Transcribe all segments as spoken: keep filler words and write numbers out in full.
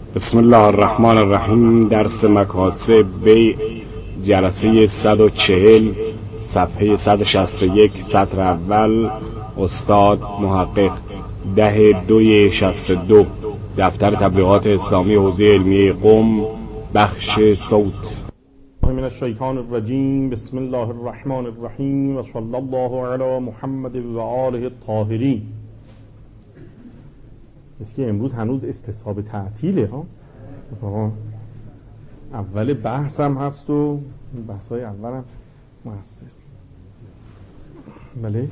بسم الله الرحمن الرحیم. درس مکاسب بیع، جلسه صد و چهل، صفحه صد و شصت و یک، سطر اول. استاد محقق ده دوی شصت و دو، دفتر تبلیغات اسلامی حوزه علمیه قم، بخش صوت. من الشیطان الرجیم. بسم الله الرحمن الرحیم و صلی الله علی محمد و آله الطاهرین. است که امروز هنوز استصحاب تعطیله ها. اول بحث هم هست و بحث های اول هم مؤثر. بله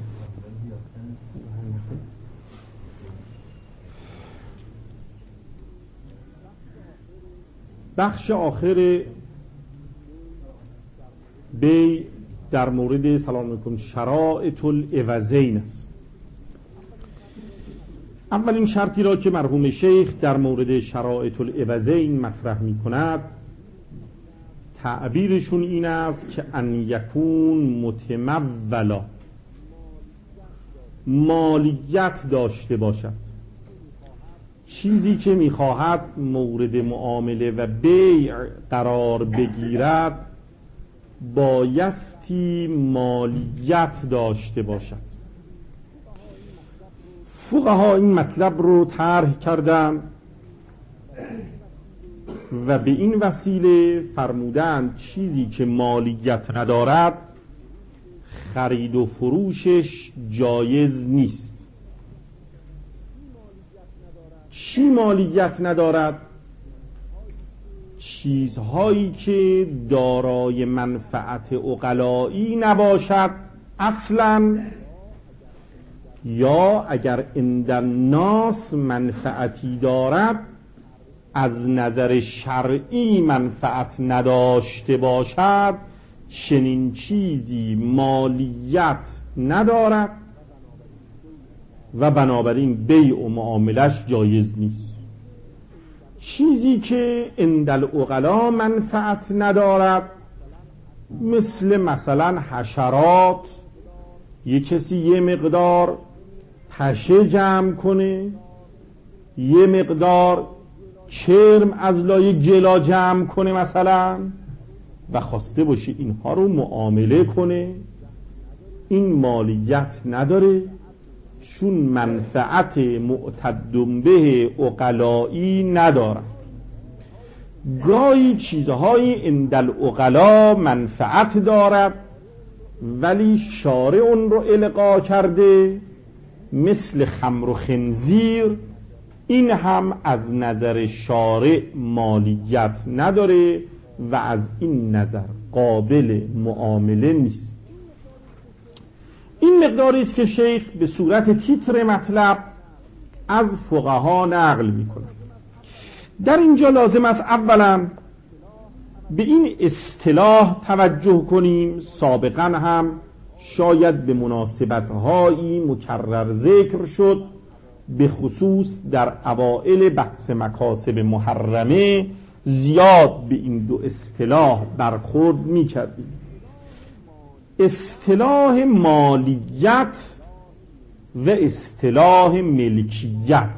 بخش آخر بی در مورد سلام علیکم شرائط العوضین است. اولین شرطی را که مرحوم شیخ در مورد شرائط العوضین مطرح می کند، تعبیرشون این است که ان یکون متمولا، مالیت داشته باشد. چیزی که میخواهد مورد معامله و بیع قرار بگیرد بایستی مالیت داشته باشد. فقها این مطلب رو طرح کردن و به این وسیله فرمودند چیزی که مالیت ندارد خرید و فروشش جایز نیست. چی مالیت ندارد؟ چیزهایی که دارای منفعت عقلایی نباشد اصلاً، یا اگر عند الناس منفعتی دارد از نظر شرعی منفعت نداشته باشد، چنین چیزی مالیت ندارد و بنابراین بیع و معاملش جایز نیست. چیزی که عند العقلا منفعت ندارد، مثل مثلا حشرات، یه کسی یه مقدار پشه جمع کنه، یه مقدار کرم از لای گلا جمع کنه مثلا، و خواسته باشه اینها رو معامله کنه، این مالیت نداره، چون منفعت معتد به عقلایی نداره. گاهی چیزهای عند العقلا منفعت دارد ولی شارع اون رو القا کرده، مثل خمر و خنزیر، این هم از نظر شارع مالیت نداره و از این نظر قابل معامله نیست. این مقداری است که شیخ به صورت تیتر مطلب از فقها نقل می‌کند. در اینجا لازم است اولا به این اصطلاح توجه کنیم. سابقا هم شاید به مناسبت‌هایی مکرر ذکر شد، به خصوص در اوائل بحث مکاسب محرمه زیاد به این دو اصطلاح برخورد می‌کردیم. اصطلاح مالیت و اصطلاح ملکیت.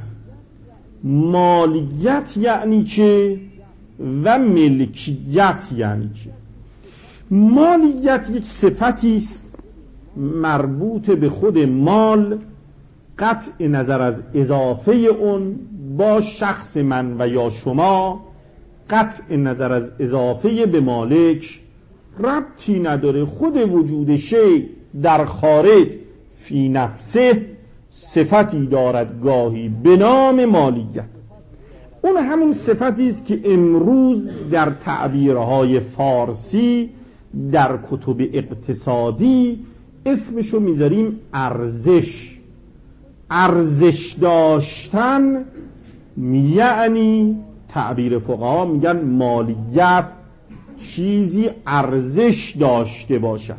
مالیت یعنی چه و ملکیت یعنی چه؟ مالیت یک صفتی است مربوط به خود مال، قطع نظر از اضافه اون با شخص من و یا شما، قطع نظر از اضافه به مالک، ربطی نداره. خود وجود شیء در خارج فی نفسه صفتی دارد گاهی به نام مالیت. اون همون صفتی است که امروز در تعبیرهای فارسی در کتب اقتصادی اسمشو میذاریم ارزش. ارزش داشتن یعنی تعبیر فقها میگن مالیت چیزی ارزش داشته باشد.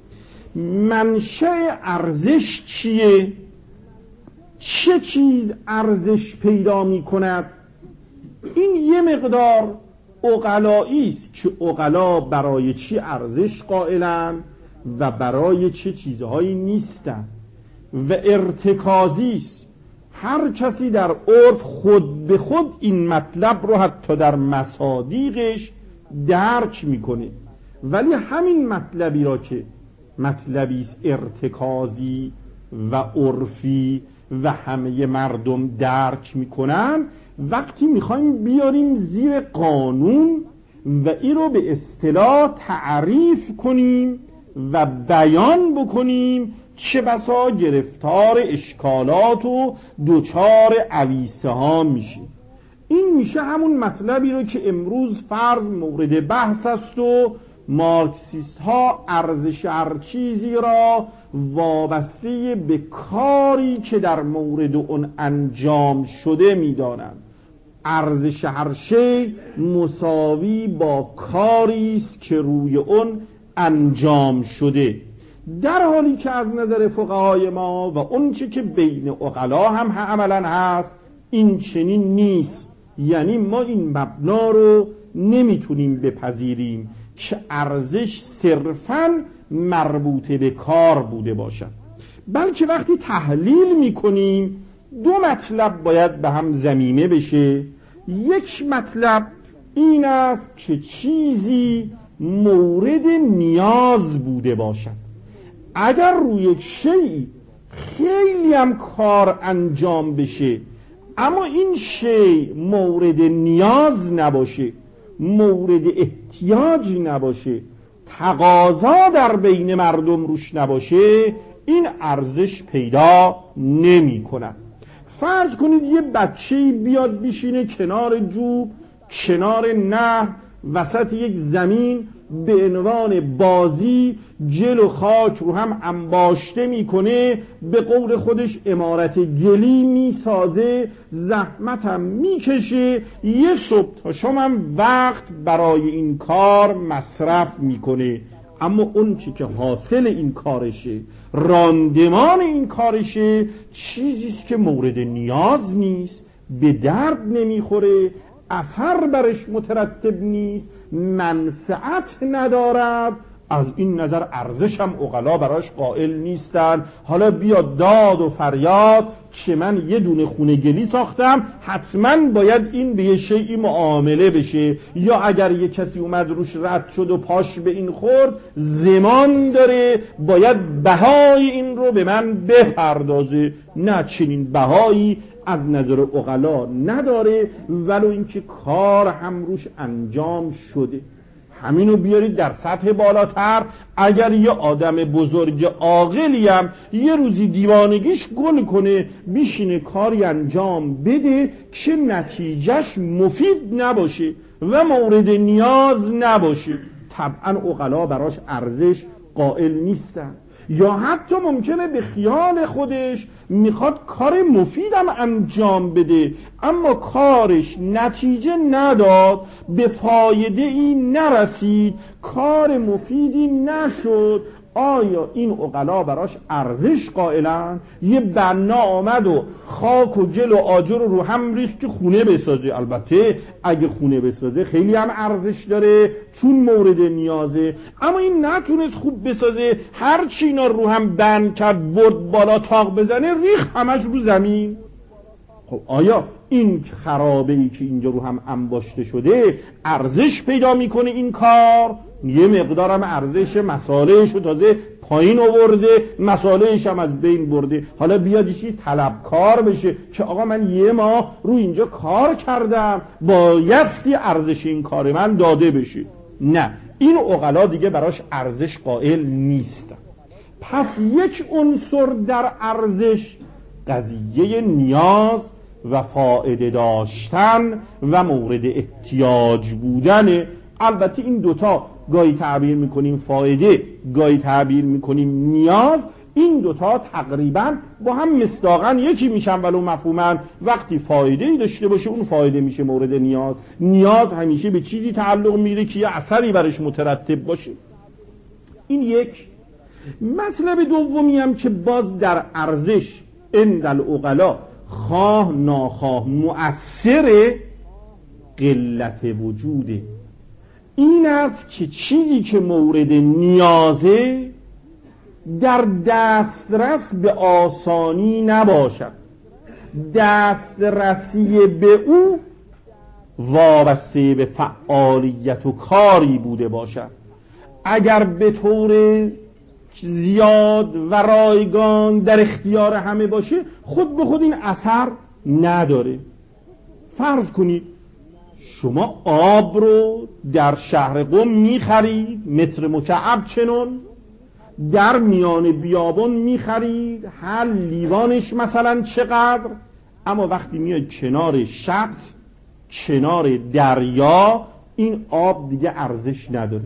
منشأ ارزش چیه؟ چه چیز ارزش پیدا میکند؟ این یه مقدار عقلایی است که عقلا برای چی ارزش قائلن و برای چه چیزهایی نیستن، و ارتکازی است. هر کسی در عرف خود به خود این مطلب رو حتی در مصادیقش درک میکنه، ولی همین مطلبی را که مطلبی است ارتکازی و عرفی و همه مردم درک میکنن، وقتی میخوایم بیاریم زیر قانون و این رو به اصطلاح تعریف کنیم و بیان بکنیم، چه بسا گرفتار اشکالات و دوچار عویسه ها میشه. این میشه همون مطلبی رو که امروز فرض مورد بحث است و مارکسیست ها ارزش هر چیزی را وابسته به کاری که در مورد اون انجام شده میدانند. ارزش هر شی مساوی با کاری است که روی اون انجام شده، در حالی که از نظر فقهای ما و اون چه که بین عقلا هم عملا هست این چنین نیست. یعنی ما این مبنا رو نمیتونیم بپذیریم که ارزش صرفاً مربوط به کار بوده باشد، بلکه وقتی تحلیل میکنیم دو مطلب باید به هم ضمیمه بشه. یک مطلب این است که چیزی مورد نیاز بوده باشد. اگر روی یک شیء خیلی هم کار انجام بشه اما این شیء مورد نیاز نباشه، مورد احتیاج نباشه، تقاضا در بین مردم روش نباشه، این ارزش پیدا نمی کند. فرض کنید یه بچه‌ای بیاد بشینه کنار جوب، کنار نهر، وسط یک زمین، به عنوان بازی جل و خاک رو هم انباشته میکنه، به قول خودش عمارت گلی میسازه، زحمت هم میکشه، یک صبح تا شام هم وقت برای این کار مصرف میکنه، اما اون چی که حاصل این کارشه، راندمان این کارشه، چیزیست که مورد نیاز نیست، به درد نمیخوره، اثر برش مترتب نیست، منفعت ندارد. از این نظر ارزش هم عقلا براش قائل نیستن. حالا بیا داد و فریاد که من یه دونه خونه گلی ساختم، حتما باید این به یه شیئی معامله بشه، یا اگر یه کسی اومد روش رد شد و پاش به این خورد، زمان داره باید بهای این رو به من بپردازه. نه، چنین بهایی از نظر عقلا نداره، ولو اینکه کار هم روش انجام شده. همینو بیارید در سطح بالاتر، اگر یه آدم بزرگ عاقلی هم یه روزی دیوانگیش گل کنه، بیشینه کاری انجام بده که نتیجهش مفید نباشه و مورد نیاز نباشه، طبعا عقلا براش ارزش قائل نیستن. یا حتی ممکنه به خیال خودش میخواد کار مفیدم انجام بده، اما کارش نتیجه نداد، به فایده ای نرسید، کار مفیدی نشد. آیا این عقلا براش ارزش قائلن؟ یه بنا آمد و خاک و گل و آجر رو رو هم ریخت که خونه بسازه. البته اگه خونه بسازه خیلی هم ارزش داره چون مورد نیازه، اما این نتونست خوب بسازه، هر چی اینا رو هم بند کرد، برد بالا تاق بزنه، ریخت همش رو زمین. خب آیا این خرابه ای که اینجا رو هم انباشته شده ارزش پیدا میکنه این کار؟ یه مقدارم ارزش مسالهش رو تازه پایین آورده، مسالهش هم از بین برده. حالا بیاد یه چیز طلبکار بشه که آقا من یه ماه رو اینجا کار کردم، بایستی ارزش این کار من داده بشه. نه، این عقلا دیگه براش ارزش قائل نیستن. پس یک عنصر در ارزش قضیه نیاز و فایده داشتن و مورد احتیاج بودن. البته این دوتا گاهی تعبیر میکنیم فایده، گاهی تعبیر میکنیم نیاز، این دوتا تقریبا با هم مصداقاً یکی میشن ولو مفهوماً. وقتی فایده‌ای داشته باشه اون فایده میشه مورد نیاز، نیاز همیشه به چیزی تعلق میگیره که یه اثری برش مترتب باشه. این یک مطلب دومی هم که باز در ارزش عند العقلا خواه ناخواه مؤثر قلت وجوده. این است که چیزی که مورد نیازه در دسترس به آسانی نباشد. دسترسی به او وابسته به فعالیت و کاری بوده باشد. اگر به طور زیاد و رایگان در اختیار همه باشه خود به خود این اثر نداره. فرض کنید شما آب رو در شهر قم میخرید متر مکعب چنون، در میان بیابان میخرید هر لیوانش مثلا چقدر، اما وقتی میاد کنار شط، کنار دریا، این آب دیگه ارزش نداره.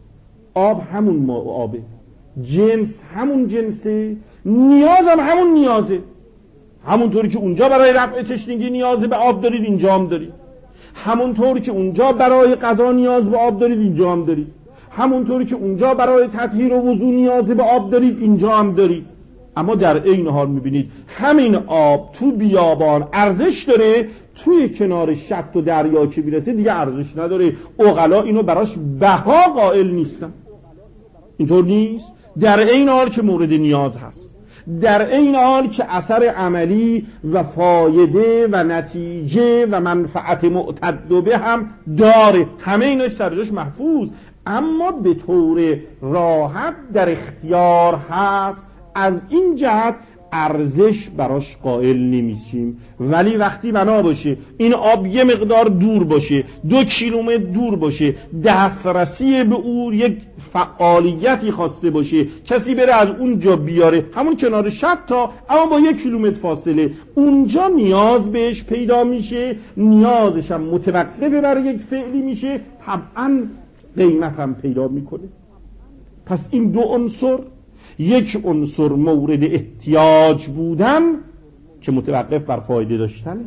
آب همون آبه، جنس همون جنسه، نیاز هم همون نیازه. همونطوری که اونجا برای رفع تشنگی نیاز به آب دارید اینجا هم دارید، همونطوری که اونجا برای غذا نیاز به آب دارید اینجا هم دارید، همونطوری که اونجا برای تطهیر و وضو نیاز به آب دارید اینجا هم دارید. اما در عین حال میبینید همین آب تو بیابان ارزش داره، توی کنار شط و دریا که میرسه دیگه ارزش نداره. عقلا اینو براش بها قائل نیستن. اینطور نیست؟ در عین حال که مورد نیاز هست، در عین حال که اثر عملی و فایده و نتیجه و منفعت معتد به هم داره، همه ایناش سرجاش محفوظ، اما به طور راحت در اختیار هست. از این جهت ارزش براش قائل نمیشیم. ولی وقتی بنا باشه این آب یه مقدار دور باشه، دو کیلومتر دور باشه، دسترسی به او یک فعالیتی خواسته باشه، کسی بره از اونجا بیاره همون کنار شط تا، اما با یک کیلومتر فاصله، اونجا نیاز بهش پیدا میشه، نیازش هم متوقف بر یک فعلی میشه، طبعا قیمت هم پیدا میکنه. پس این دو عنصر، یک عنصر مورد احتیاج بودن که متوقف بر فایده داشتن،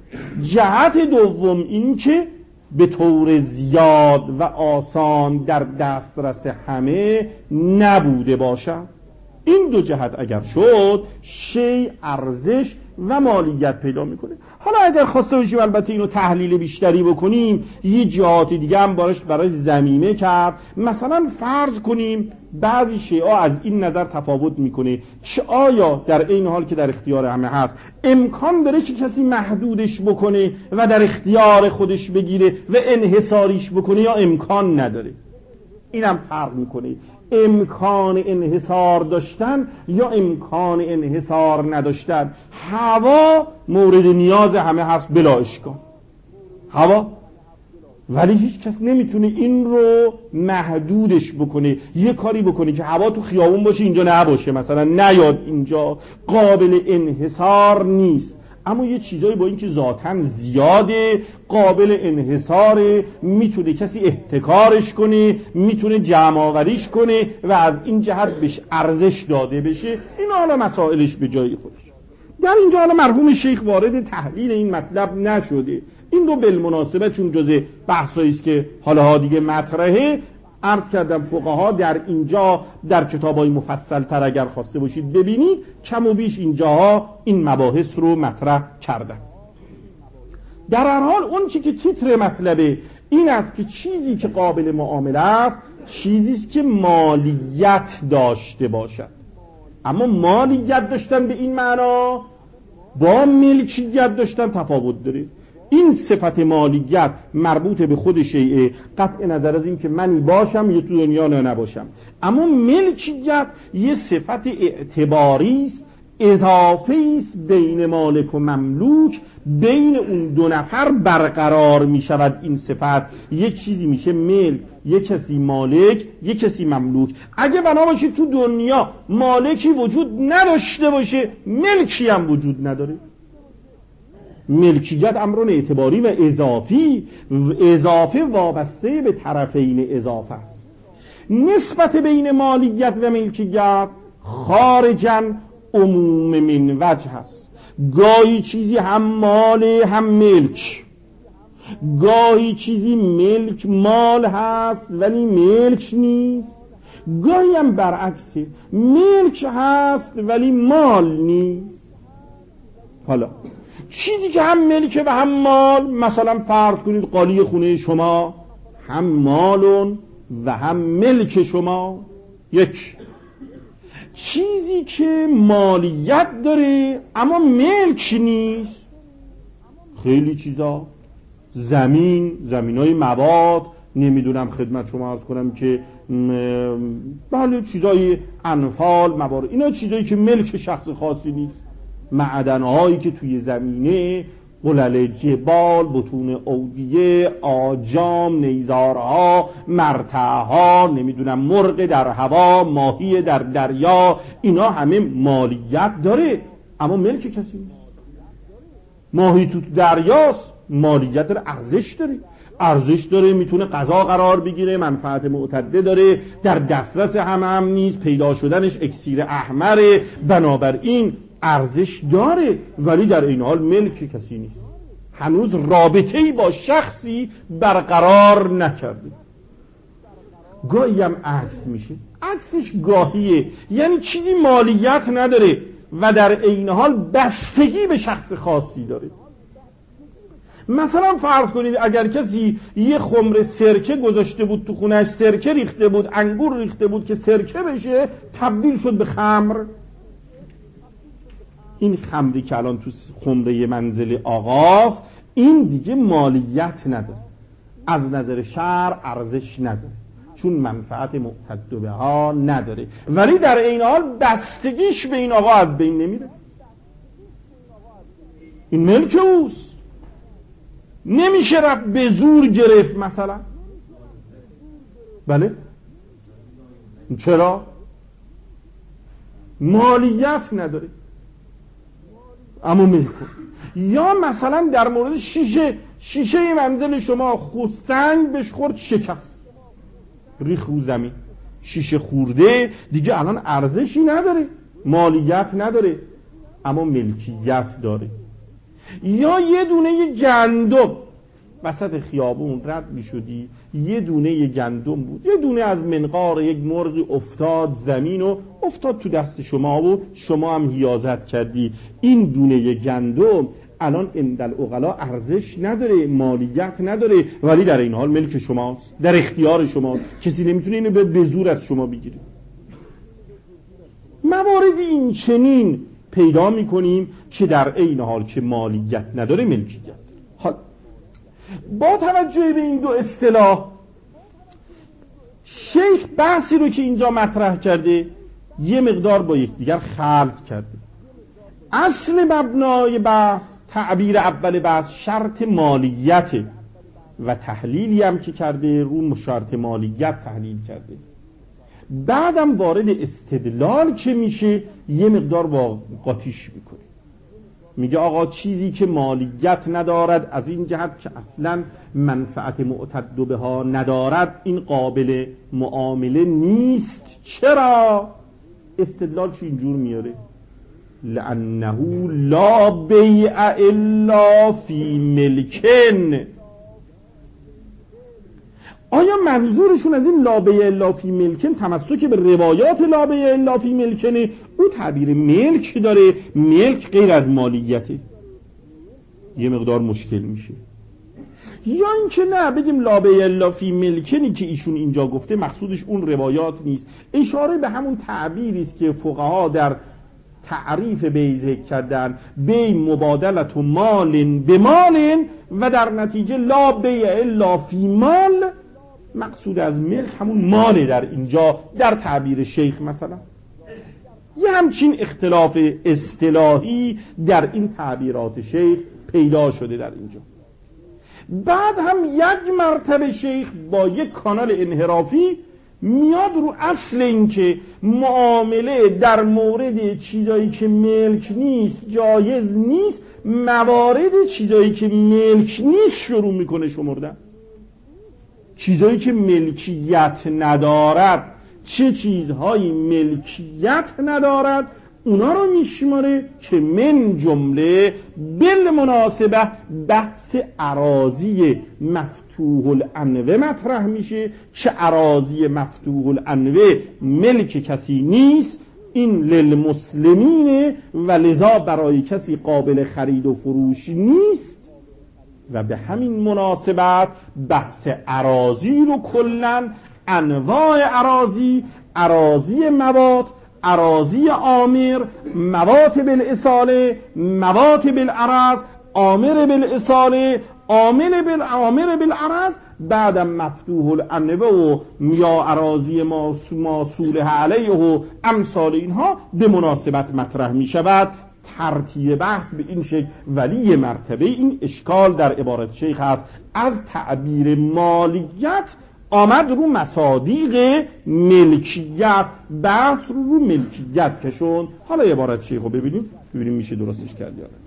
جهت دوم این که به طور زیاد و آسان در دسترس همه نبوده باشد. این دو جهت اگر شد شی ارزش و مالیت پیدا میکنه. حالا اگر خواسته باشیم البته اینو تحلیل بیشتری بکنیم، یه جهات دیگه هم براش برای زمینه کرد. مثلا فرض کنیم بعضی شیعا از این نظر تفاوت میکنه که آیا در این حال که در اختیار همه هست امکان داره که کسی محدودش بکنه و در اختیار خودش بگیره و انحصاریش بکنه یا امکان نداره. اینم فرق میکنه، امکان انحصار داشتن یا امکان انحصار نداشتن. هوا مورد نیاز همه هست بلا اشکال، هوا، ولی هیچ کس نمیتونه این رو محدودش بکنه، یه کاری بکنه که هوا تو خیابون باشه اینجا نباشه، مثلا نیاد اینجا، قابل انحصار نیست. اما یه چیزایی با این که ذاتاً زیاده، قابل انحصاره، میتونه کسی احتکارش کنه، میتونه جمع آوریش کنه و از این جهت بهش ارزش داده بشه. این حالا مسائلش به جای خودش. در اینجا حالا مرحوم شیخ وارد تحلیل این مطلب نشده، این رو بالمناسبه چون جزء بحثایی است که حالا دیگه مطرحه، عرض کردم فقها در اینجا در کتابای مفصل تر اگر خواسته باشید ببینید کم و بیش اینجاها این مباحث رو مطرح کردن. در هر حال اون چی که تیتر مطلبه این است که چیزی که قابل معامله است چیزی است که مالیت داشته باشد. اما مالیت داشتن به این معنا با ملکیت داشتن تفاوت داره. این صفت مالیت مربوط به خود شیعه، قطع نظر از این که منی باشم یا تو دنیا نه نباشم. اما ملکیت یه صفت اعتباری است، اضافه است بین مالک و مملوک، بین اون دو نفر برقرار می شود. این صفت یک چیزی میشه ملک، یک کسی مالک، یک کسی مملوک. اگه بنا باشه تو دنیا مالکی وجود نداشته باشه ملکی هم وجود نداره. ملکیت امرون اعتباری و اضافی، اضافه وابسته به طرفین اضافه است. نسبت بین مالیت و ملکیت خارجاً عموم من وجه هست. گاهی چیزی هم مال هم ملک، گاهی چیزی ملک مال هست ولی ملک نیست، گاهی هم برعکسه، ملک هست ولی مال نیست. حالا چیزی که هم ملکه و هم مال، مثلا فرض کنید قالی خونه شما هم مالون و هم ملک شما، یک. چیزی که مالیت داره اما ملک نیست. خیلی چیزا، زمین، زمینای مواد، نمیدونم خدمت شما عرض کنم که بله چیزای انفال، موارد، اینا چیزایی که ملک شخص خاصی نیست. معدنهایی که توی زمینه، قلل جبال، بطون اودیه، آجام، نیزارها، مرتعها، نمیدونم مرغ در هوا، ماهی در دریا، اینا همه مالیت داره اما ملک کسی نیست. ماهی تو دریاست، مالیت داره، ارزش داره، ارزش داره، میتونه غذا قرار بگیره، منفعت معتده داره، در دسترس همه هم نیست، پیدا شدنش اکسیر احمره، بنابراین ارزش داره ولی در این حال ملک کسی نیست. هنوز رابطه‌ای با شخصی برقرار نکرده. گاهی هم عکس میشه، عکسش گاهیه، یعنی چیزی مالیت نداره و در این حال بستگی به شخص خاصی داره. مثلا فرض کنید اگر کسی یه خمر سرکه گذاشته بود تو خونش، سرکه ریخته بود، انگور ریخته بود که سرکه بشه، تبدیل شد به خمر. این خمری که الان تو خمره منزل آقاست، این دیگه مالیت نداره، از نظر شرع ارزش نداره، چون منفعت معتد بها نداره، ولی در این حال بستگیش به این آقا از بین نمیره. این ملک اوست، نمیشه رفت به زور گرفت مثلا. بله چرا؟ مالیت نداره اما ملک. یا مثلا در مورد شیشه، شیشه منزل شما خود سنگ بهش خورد شکست، ریخ رو زمین، شیشه خورده، دیگه الان ارزشی نداره، مالیت نداره اما ملکیت داره. یا یه دونه گندم وسط خیابون رد می شدی، یه دونه گندم بود، یه دونه از منقار یک مرغی افتاد زمین و افتاد تو دست شما و شما هم حیازت کردی. این دونه گندم الان عند العقلا ارزش نداره، مالیت نداره، ولی در این حال ملک شماست، در اختیار شماست، کسی نمیتونه اینو به زور از شما بگیره. موارد این چنین پیدا میکنیم که در این حال که مالیت نداره، ملکیت. حال با توجه به این دو اصطلاح، شیخ بحثی رو که اینجا مطرح کرده یه مقدار با یکدیگر خلط کرده. اصل مبنای بحث، تعبیر اول بحث شرط مالیت و تحلیلی هم که کرده رو شرط مالیت تحلیل کرده. بعدم وارد استدلال که میشه یه مقدار با قاطیش میکنه، میگه آقا چیزی که مالیت ندارد از این جهت که اصلا منفعت معتد بها ندارد، این قابل معامله نیست. چرا؟ استدلال چی اینجور میاره؟ لأنه لا بیع الا فی ملکن. آیا منظورشون از این لا بیع الا فی ملکن تمسک به روایات لا بیع الا فی ملکنه؟ او تعبیر ملک داره، ملک غیر از مالیته، یه مقدار مشکل میشه. یا اینکه نه بگیم لا بیع الا فی ملکنی که ایشون اینجا گفته مقصودش اون روایات نیست، اشاره به همون تعبیری است که فقها در تعریف بیع ذکر کردن، بیع مبادلت و مال به مال، و در نتیجه لا بیع الا فی مال، مقصود از ملک همون ماله در اینجا در تعبیر شیخ. مثلا یه همچین اختلاف اصطلاحی در این تعبیرات شیخ پیدا شده در اینجا. بعد هم یک مرتبه شیخ با یک کانال انحرافی میاد رو اصل این که معامله در مورد چیزایی که ملک نیست جایز نیست، موارد چیزایی که ملک نیست شروع میکنه شمردن. چیزایی که ملکیت ندارد، چه چیزهایی ملکیت ندارد اونا رو میشماره که من جمله بالمناسبه بحث اراضی مفتوح الانوه مطرح میشه که اراضی مفتوح الانوه ملک کسی نیست، این للمسلمین و لذا برای کسی قابل خرید و فروش نیست. و به همین مناسبت بحث اراضی رو کلن، انواع اراضی، اراضی مواد، اراضی آمر، موات بالاصاله، موات بالعرض، آمر بالاصاله، آمر بالعامر بالعرض، بعدم مفتوح الانبه و یا اراضی موصوله علیه و امثال اینها به مناسبت مطرح می شود. ترتیب بحث به این شکل، ولی مرتبه این اشکال در عبارت شیخ هست. از تعبیر مالیت آمد رو مصادیق ملکیت، بحث رو رو ملکیت کشون. حالا عبارت شیخ رو ببینیم ببینیم میشه درستش کرد یا نه.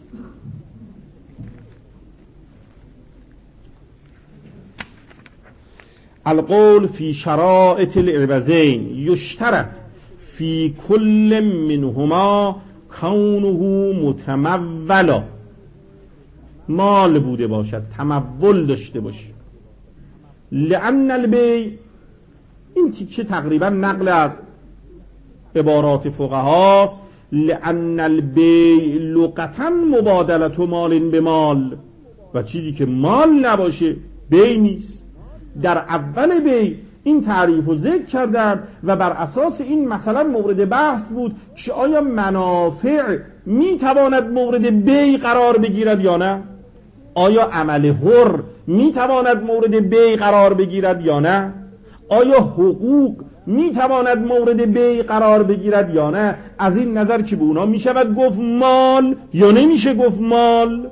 القول فی شرائط العوضین یشترط فی کل منهما کونه متمولا، مال بوده باشد، تمول داشته باشه. لأن البیع، این تیکه تقریبا نقل از عبارات فقهاست. لأن البیع لغتا مبادلت مال به مال، و چیزی که مال نباشه بیع نیست. در اول بیع این تعریف رو ذکر کردن و بر اساس این مثلا مورد بحث بود که آیا منافع میتواند مورد بیع قرار بگیرد یا نه؟ آیا عمل حر میتواند مورد بیع قرار بگیرد یا نه؟ آیا حقوق میتواند مورد بیع قرار بگیرد یا نه؟ از این نظر که به اونا میشود گفت مال یا نمیشه گفت مال.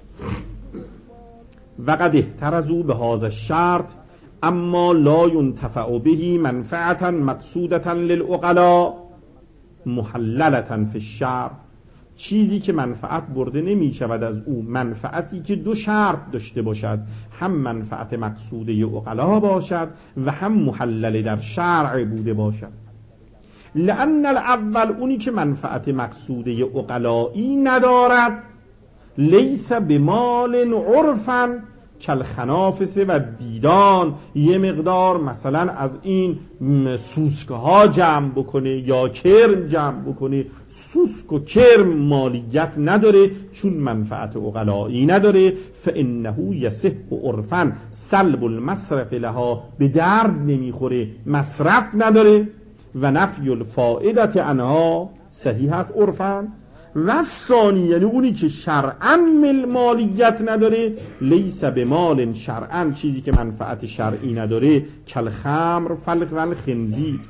وقد احترزوا به هذا الشرط اما لا ينتفع به منفعتا مقصودتا للعقلاء محللتا فی الشرع، چیزی که منفعت برده نمی شود از او، منفعتی که دو شرط داشته باشد، هم منفعت مقصوده عقلا باشد و هم محلل در شرع بوده باشد. لأن الاول، اونی که منفعت مقصوده عقلایی ندارد، لیس بمال عرفا کالخنافس و دیدان، یه مقدار مثلا از این سوسک ها جمع بکنه یا کرم جمع بکنه. سوسک و کرم مالیت نداره چون منفعت عقلایی نداره. فانه یصح عرفا سلب المصرف لها، به درد نمیخوره، مصرف نداره. و نفی الفائدت عنها صحیح است عرفا. و ثانی، یعنی اونی که شرعاً مالیت نداره، لیس به مال شرعاً، چیزی که منفعت شرعی نداره، کل خمر فلق و الخنزیر.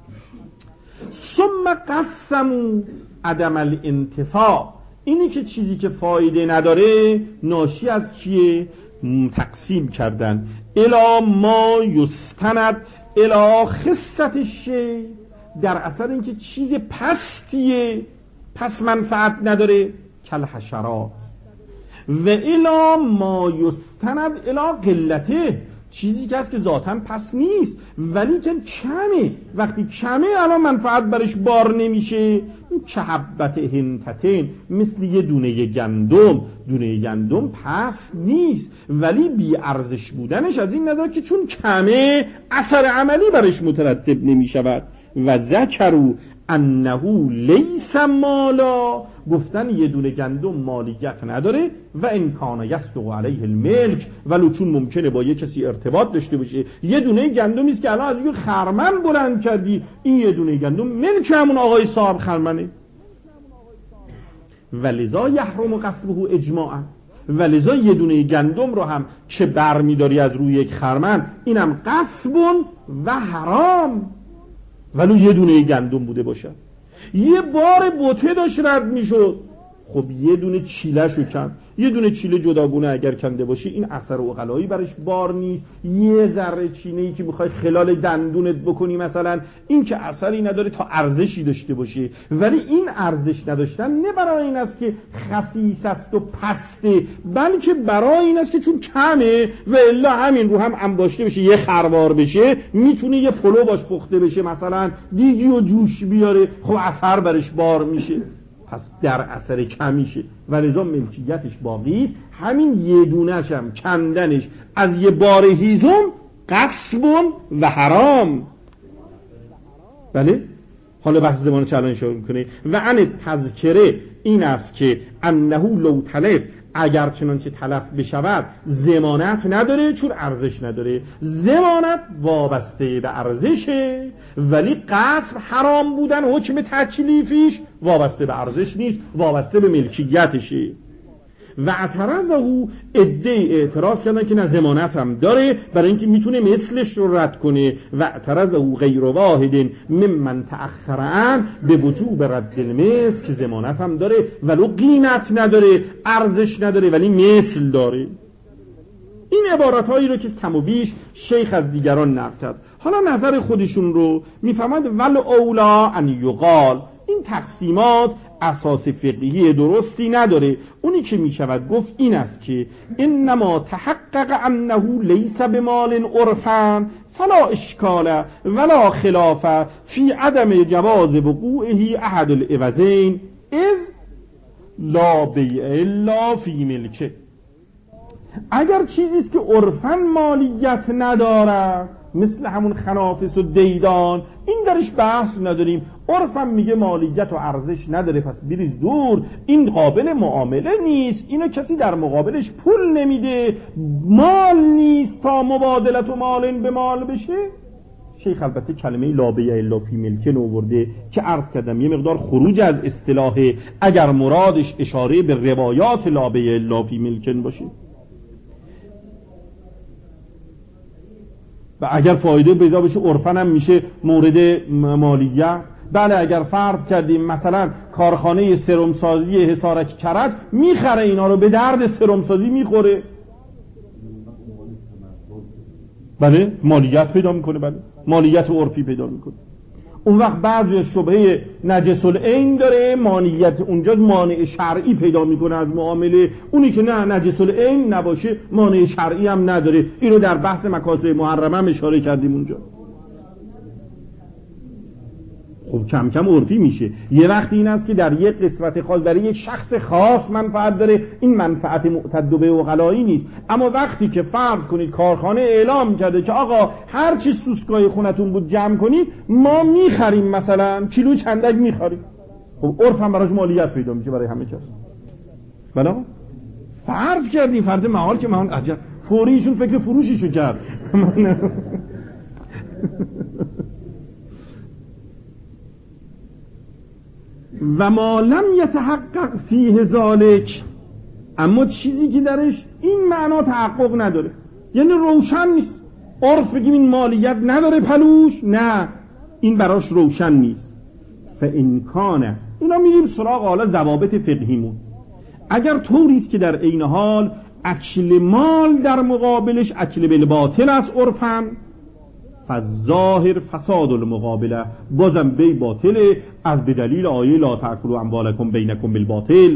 ثم قسموا عدم الانتفاع، اینی که چیزی که فایده نداره ناشی از چیه؟ تقسیم کردن. الا ما یستند الا خصت شی، در اثر اینکه چیز پستیه پس منفعت نداره، کل حشرات. و الا ما یستند الا قلته، چیزی که هست که ذاتاً پس نیست ولی که کمه، وقتی کمه الان منفعت برش بار نمیشه. که حبت هنتتین، مثل یه دونه گندم، دونه گندم پس نیست ولی بی ارزش بودنش از این نظر که چون کمه اثر عملی برش مترتب نمیشود. و ذکروا انه لیس مالا، گفتن یه دونه گندم مالیت نداره. و ان کان یصدق علیه الملک، ولو چون ممکنه با یه کسی ارتباط داشته باشه. یه دونه گندمی است که الان از یه خرمن بلند کردی، این یه دونه گندم ملک همون آقای صاحب خرمنه. ولذا یحرم قسمه اجماعا، ولذا یه دونه گندم رو هم چه برمیداری از روی یک خرمن، اینم قسم و حرام، ولو یه دونه گندم بوده باشه. یه بار بوته داشت رد میشد، خب یه دونه چیله شو کن، یه دونه چیله جداگونه اگر کنده باشه این اثر عقلایی برش بار نیست. یه ذره چینه‌ای که میخوای خلال دندونت بکنی مثلا، این که اثری نداره تا ارزشی داشته باشه. ولی این ارزش نداشتن نه برای این است که خسیس است و پسته، بلکه برای این است که چون کمه و الا همین رو هم انباشته بشه، یه خروار بشه، میتونه یه پلو باش پخته بشه مثلا، دیگی و جوش بیاره، خب اثر برش بار میشه، پس در اثر کمیشه ولذا ملکیتش باقی است. همین یه دونش هم کندنش از یه بار هیزم قصب و حرام. بله، حالا بحث زمان چلان شروع میکنه. و عن تذکره این است که انه لو طلب اگر چنانچه تلف بشود ضمانت نداره، چون ارزش نداره. ضمانت وابسته به ارزشه، ولی غصب حرام بودن حکم تکلیفیش وابسته به ارزش نیست، وابسته به ملکیتشه. و اعترضه، عده اعتراض کردن که نه ضمانت هم داره، برای اینکه میتونه مثلش رو رد کنه. و اعترضه غیر واحد ممن تأخر عن به وجوب رد المثل، که ضمانت هم داره ولو قیمت نداره، ارزش نداره، ولی مثل داره. این عبارت هایی رو که کم و بیش شیخ از دیگران نقل کرد. حالا نظر خودشون رو میفهمند. ول اولا ان یقال، این تقسیمات اساس فقهی درستی نداره. اونی که میشود گفت این است که انما تحقق انه لیس بمال عرفا فلا اشکال ولا خلاف فی عدم جواز وقوعه احد العوضین اذ لا بیع الا فی ملکه. اگر چیزیست که عرفاً مالیت نداره، مثل همون خنافس و دیدان، این درش بحث نداریم. عرفاً میگه مالیت و ارزش نداره، پس بریز دور، این قابل معامله نیست، اینو کسی در مقابلش پول نمیده، مال نیست تا مبادلت و مال به مال بشه. شیخ البته کلمه لا بیع الا فی ملکن آورده که عرض کردم یه مقدار خروج از اصطلاح، اگر مرادش اشاره به روایات لا بیع الا فی ملکن باشه. و اگر فایده پیدا بشه عرفاً هم میشه مورد مالیت. بله اگر فرض کردیم مثلا کارخانه سرمسازی حصارک کرج میخره اینا رو، به درد سرمسازی میخوره، بله مالیت پیدا میکنه، بله مالیت عرفی پیدا میکنه. اون وقت بعضی شبهه نجس العین داره، مانعیت اونجا مانع شرعی پیدا میکنه از معامله. اونی که نه نجس العین نباشه مانع شرعی هم نداره. اینو در بحث مکاسب محرمه هم اشاره کردیم اونجا. خب کم کم عرفی میشه. یه وقتی این است که در یک قسمت خاص برای یک شخص خاص منفعت داره، این منفعت معتد به عقلایی نیست. اما وقتی که فرض کنید کارخانه اعلام کرده که آقا هر چی سوسکای خونتون بود جمع کنید، ما میخریم مثلا کیلو چندک میخریم، خب عرف هم براش مالیت پیدا میشه برای همه کس. بله فرض کردیم فرض محال که من عجب فوریشون فکر فروشیشو کرد. و ما لم یتحقق فیه ذالک، اما چیزی که درش این معنا تحقق نداره، یعنی روشن نیست. عرف بگیم این مالیت نداره پلوش، نه این براش روشن نیست. فان کان، اینا میریم سراغ حالا ضوابط فقهیمون. اگر طوریست که در عین حال اکل مال در مقابلش اکل بالباطل است عرفاً، فالظاهر فساد المقابله، بازم بی باطله، از بدلیل آیه لا تأکلوا اموالکم بینکم بالباطل.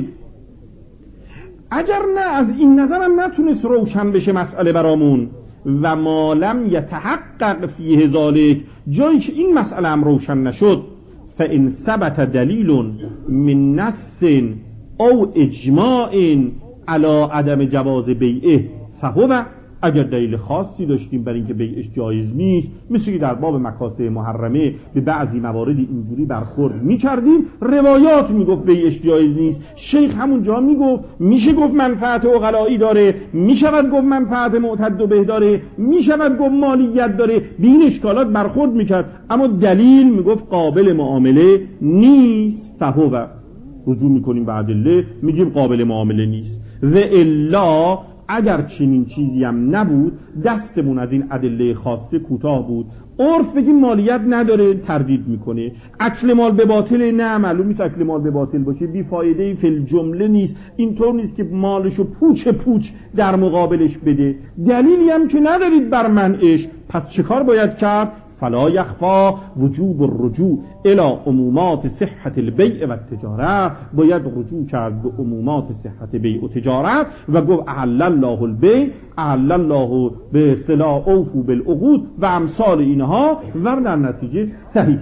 اگر نه از این نظرم نتونست روشن بشه مسئله برامون. و ما لم یتحقق فیه ذالک، جایی که این مسئله هم روشن نشد، فان ثبت دلیل من نص او اجماع علی عدم جواز بیعه فهو، اگر دلیل خاصی داشتیم برای اینکه بیعش جایز نیست، مثل که در باب مکاسب محرمه به بعضی موارد اینجوری برخورد می‌کردیم، روایات میگفت بیعش جایز نیست، شیخ همون جا میگفت میشه گفت منفعت عقلایی داره، میشود گفت منفعت معتد به داره، میشود گفت مالیت داره، به این اشکالات برخورد میکرد، اما دلیل میگفت قابل معامله نیست، فهو رجوع میکنیم به ادله، میگیم قابل معامله نیست. و الا، اگر چنین چیزی هم نبود، دستمون از این ادله خاصه کوتاه بود. عرف بگیم مالیت نداره، تردید میکنه. اکل مال به باطل، نه معلوم نیست اکل مال به باطل باشه، بی فایده ای فی الجمله نیست، اینطور نیست که مالشو پوچ پوچ در مقابلش بده. دلیلی هم که ندارید بر منعش، پس چه کار باید کرد؟ فلا یخفا وجوب الرجوع الی عمومات صحت البیع و التجاره، باید رجوع کرد به عمومات صحت بیع و تجارت و گفت احل الله البیع، احل الله به اصطلاح اوفوا بالعقود و امثال اینها، و در نتیجه صحیح.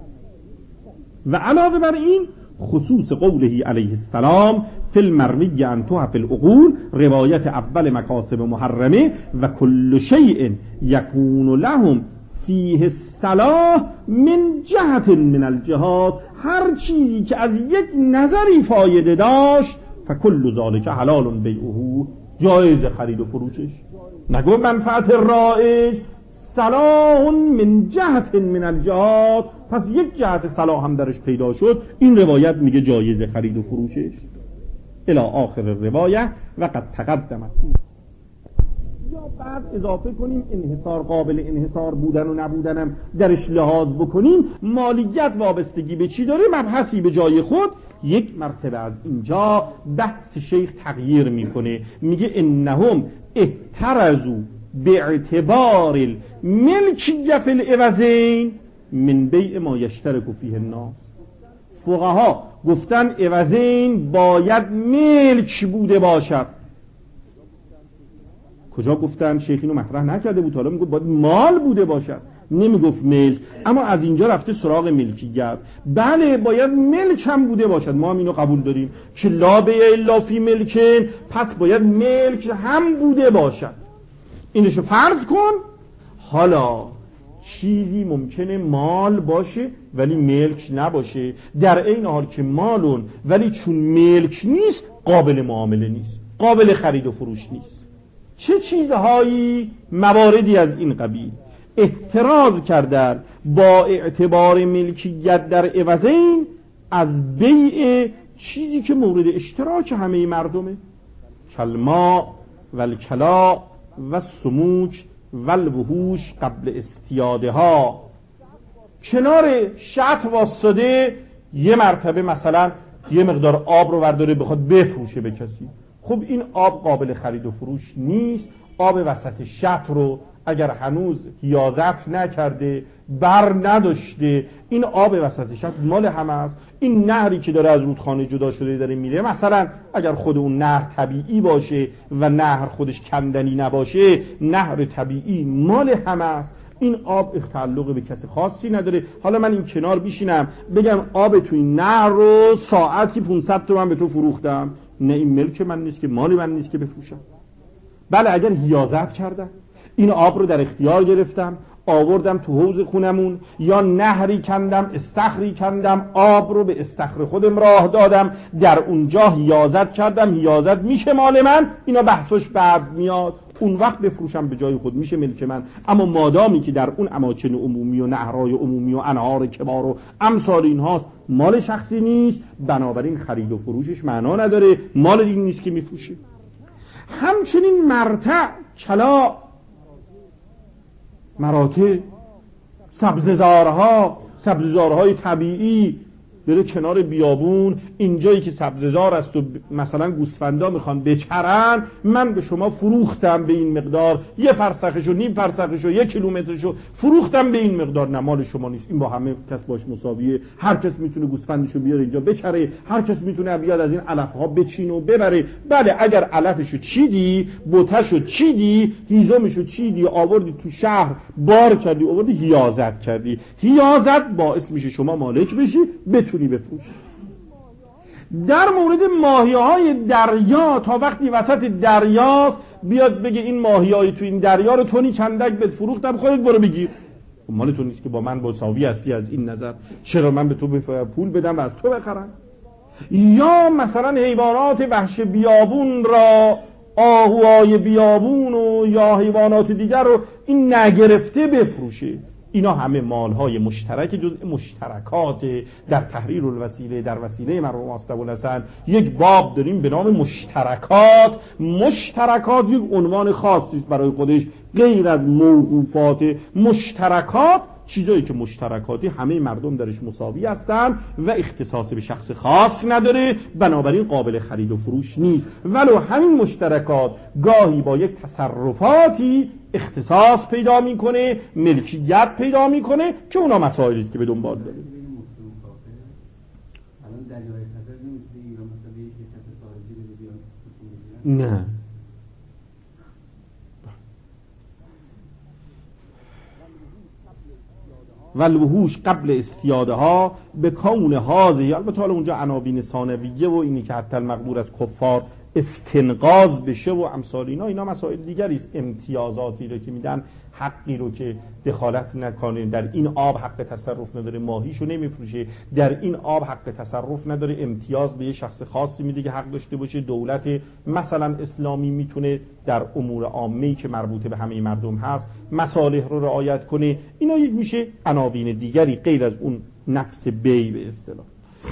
و علاوه بر این خصوص قوله علیه السلام فی المروی ان تحف العقول، روایت اول مکاسب محرمه، و کل شیء یکون لهم فیه الصلاح من جهت من الجهات، هر چیزی که از یک نظری فایده داشت، فکل ذالک حلال بیعه، جایز خرید و فروشش. نگو منفعت رایج صلاح من جهت من الجهات، پس یک جهت صلاح هم درش پیدا شد، این روایت میگه جایز خرید و فروشش. الی آخر روایه و قد تقدمت. یا بعد اضافه کنیم انحصار، قابل انحصار بودن و نبودنم درش لحاظ بکنیم. مالیت وابستگی به چی داره؟ مبحثی به جای خود. یک مرتبه از اینجا بحث شیخ تغییر میکنه، میگه انهم احترزوا باعتبار الملکیه فی العوضین من بیع ما یشترک فیه الناس. فقها گفتن عوضین باید ملک بوده باشد. کجا گفتن؟ شیخ اینو مطرح نکرده بود، حالا میگه باید مال بوده باشد، نمیگفت ملک. اما از اینجا رفته سراغ ملکیت. بله باید ملک هم بوده باشد، ما هم اینو قبول داریم که لا بیع الا فی ملکن، پس باید ملک هم بوده باشد. اینشو فرض کن. حالا چیزی ممکنه مال باشه ولی ملک نباشه، در این حال که مالون ولی چون ملک نیست قابل معامله نیست، قابل خرید و فروش نیست. چه چیزهایی؟ مواردی از این قبیل. احتراز کردن با اعتبار ملکیت در عوضین از بیع چیزی که مورد اشتراک همه مردمه، کلما و الکلا و سموک و الوحوش قبل استیاده ها. کنار شط واسطه یه مرتبه مثلا یه مقدار آب رو برداره بخواد بفروشه به کسی، خب این آب قابل خرید و فروش نیست. آب وسط شط رو اگر هنوز حیازت نکرده، بر نداشته، این آب وسط شط مال همه است. این نهری که داره از رودخانه جدا شده داره میره، مثلا اگر خود اون نهر طبیعی باشه و نهر خودش کندنی نباشه، نهر طبیعی مال همه است. این آب تعلق به کسی خاصی نداره. حالا من این کنار بیشینم بگم آب تو این نهر رو ساعتی پانصد تومن به تو فروختم، نه این ملک من نیست که، مال من نیست که بفروشم. بله اگر حیازت کردم، این آب رو در اختیار گرفتم، آوردم تو حوض خونمون، یا نهری کندم، استخری کندم، آب رو به استخر خودم راه دادم، در اونجا حیازت کردم، حیازت میشه مال من، اینا بحثش بعد میاد، اون وقت بفروشم به جای خود میشه ملک من. اما مادامی که در اون اماکن عمومی و نهرهای عمومی و انهار کبار و امثال اینهاست، مال شخصی نیست، بنابراین خرید و فروشش معنا نداره، مال این نیست که میفروشه. همچنین مرتع، کلا، مراتع، سبززارها، سبززارهای طبیعی بره کنار بیابون، اینجایی که سبززار است و مثلا گوسفندا میخوان بچرن، من به شما فروختم به این مقدار، یه فرسخشو، نیم فرسخشو، یک کیلومترشو فروختم به این مقدار، نه مال شما نیست، این با همه کس باش مساویه، هر کس میتونه گوسفندشو بیاره اینجا بچره، هر کس میتونه بیاد از این علفها بچینه و ببره. بله اگر علفشو چیدی، بوتشو چیدی، هیزمشو چیدی، آوردی تو شهر بار کردی، آوردی حیازت کردی، حیازت باعث میشه شما مالک بشی، بتونی بفروشی. در مورد ماهی‌های دریا، تا وقتی وسط دریاست بیاد بگه این ماهی‌های تو این دریا رو تونی چندک بهت فروختم، خودت برو بگیر، مال تو نیست که، با من مساوی هستی از این نظر، چرا من به تو پول بدم و از تو بخرم؟ یا مثلا حیوانات وحش بیابون را، آهوهای بیابون و یا حیوانات دیگر رو این نگرفته بفروشه. اینا همه مالهای مشترک، جزء مشترکات در تحریر الوسیله، در وسیله مرحوم مصطفی یک باب داریم به نام مشترکات. مشترکات یک عنوان خاصی است برای خودش غیر از موقوفات. مشترکات چیزایی که مشترکاتی همه مردم درش مساوی هستند و اختصاص به شخص خاص نداره، بنابراین قابل خرید و فروش نیست. ولو همین مشترکات گاهی با یک تصرفاتی اختصاص پیدا میکنه، ملکیت پیدا میکنه که اونا مسائلی است که به دنبال داره. نه والوحوش قبل استیاده ها به کون حاضی، البته حالا اونجا عناوین ثانویه و اینی که حتی المقبور از کفار استنقاض بشه و امثال اینا. اینا مسائل دیگری است. امتیازاتی رو که میدن، حقی رو که دخالت نکنه، در این آب حق تصرف نداره، ماهیشو نمیفروشه، در این آب حق تصرف نداره، امتیاز به یه شخص خاصی میده که حق داشته باشه. دولت مثلا اسلامی میتونه در امور عامه‌ای که مربوط به همه مردم هست مصالح رو رعایت کنه. اینا یک میشه عناوین دیگری غیر از اون نفس بی به اصطلاح.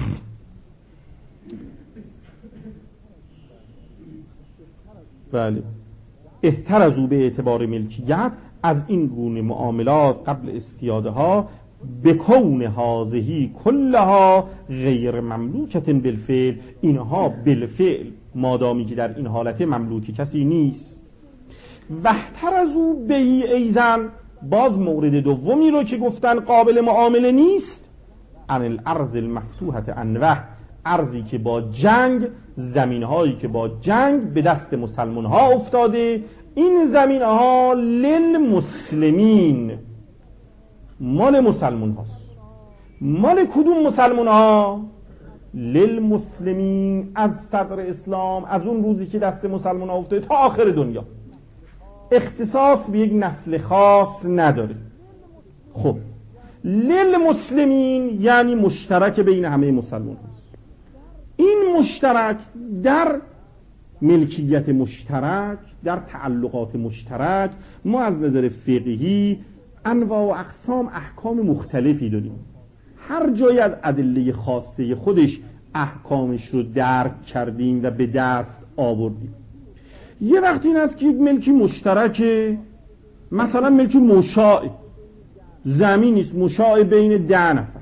بله، احترزوا به اعتبار ملکیت از این گونه معاملات قبل استیادها بکون هازهی کلها غیر مملوکت بالفعل، اینها بالفعل مادامی که در این حالت مملوک کسی نیست. واحترزوا به ایزن، باز مورد دومی رو که گفتن قابل معامله نیست، عن الارض المفتوحة انوه، ارضی که با جنگ، زمینهایی که با جنگ به دست مسلمان ها افتاده، این زمین ها للمسلمین، مال مسلمان هاست. مال کدوم مسلمان ها؟ للمسلمین، از صدر اسلام، از اون روزی که دست مسلمان ها افتاده تا آخر دنیا، اختصاص به یک نسل خاص نداره. خب للمسلمین یعنی مشترک بین همه مسلمان هاست. این مشترک در ملکیت مشترک، در تعلقات مشترک، ما از نظر فقهی انواع و اقسام احکام مختلفی داریم. هر جایی از ادله خاصه خودش احکامش رو درک کردیم و به دست آوردیم. یه وقت این است که یک ملکی مشترکه، مثلا ملکی مشاع، زمینی است مشاع بین ده نفر،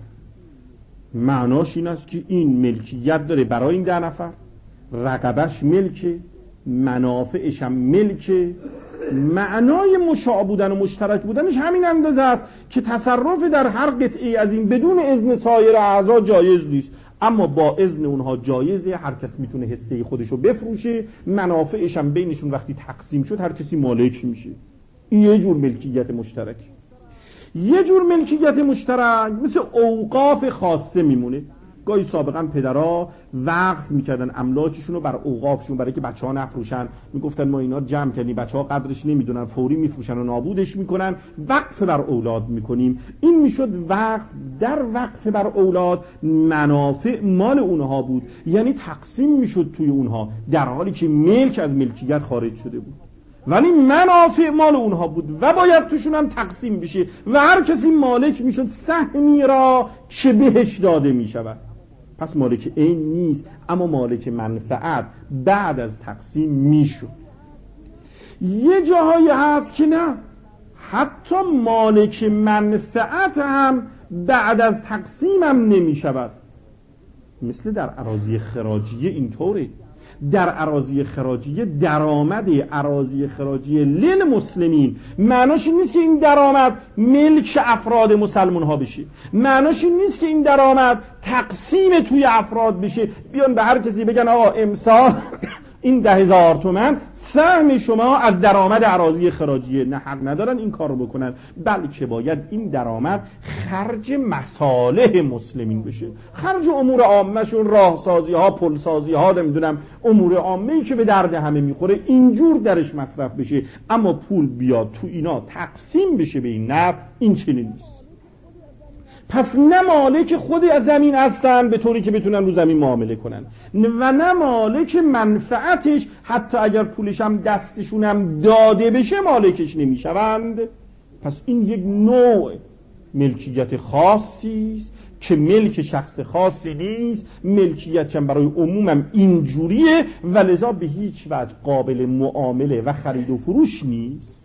معناش این است که این ملکیت داره برای این ده نفر، رقبش ملکه، منافعش هم ملکه. معنای مشاع بودن و مشترک بودنش همین اندازه است که تصرف در هر قطعه از این بدون اذن سایر اعضا جایز نیست، اما با اذن اونها جایزه. هر کس میتونه حصه خودشو بفروشه، منافعش هم بینشون وقتی تقسیم شد هر کسی مالک میشه. این یه جور ملکیت مشترک. یه جور ملکیت مشترک مثل اوقاف خاصه میمونه. گاهی سابقا پدرها وقف میکردن املاکشون رو بر اوقافشون برای که بچه ها نفروشن. میگفتن ما اینا جمع کردیم، بچه ها قدرش نمیدونن، فوری میفروشن و نابودش میکنن، وقف بر اولاد میکنیم. این میشد وقف. در وقف بر اولاد منافع مال اونها بود، یعنی تقسیم میشد توی اونها در حالی که ملک از ملکیت خارج شده بود، ولی منافع مال اونها بود و باید توشون هم تقسیم بشه و هر کسی مالک میشد سهمی را که بهش داده میشود. پس مالک عین نیست، اما مالک منفعت بعد از تقسیم میشد. یه جاهایی هست که نه، حتی مالک منفعت هم بعد از تقسیم هم نمیشود. مثل در اراضی خراجیه اینطوره. در اراضی خراجیه درآمد اراضی خراجیه للمسلمین معناش این نیست که این درآمد ملک افراد مسلمان ها بشه، معناش این نیست که این درآمد تقسیم توی افراد بشه، بیان به هر کسی بگن آقا امسال این ده هزار تومن سهم شما از درآمد اراضی خراجیه. نه، حق ندارن این کار رو بکنن، بلکه باید این درآمد خرج مصالح مسلمین بشه، خرج امور عامه‌شون، راهسازی ها، پل سازی ها، نمیدونم امور عامه‌ای که به درد همه میخوره، اینجور درش مصرف بشه. اما پول بیاد تو اینا تقسیم بشه به این نحو، این چنین نیست. پس نه مالک خود از زمین هستن به طوری که بتونن رو زمین معامله کنن، و نه مالک منفعتش، حتی اگر پولش هم دستشون هم داده بشه مالکش نمیشوند. پس این یک نوع ملکیت خاصی است که ملک شخص خاصی نیست، ملکیت هم برای عمومم اینجوریه و لذا به هیچ وجه قابل معامله و خرید و فروش نیست.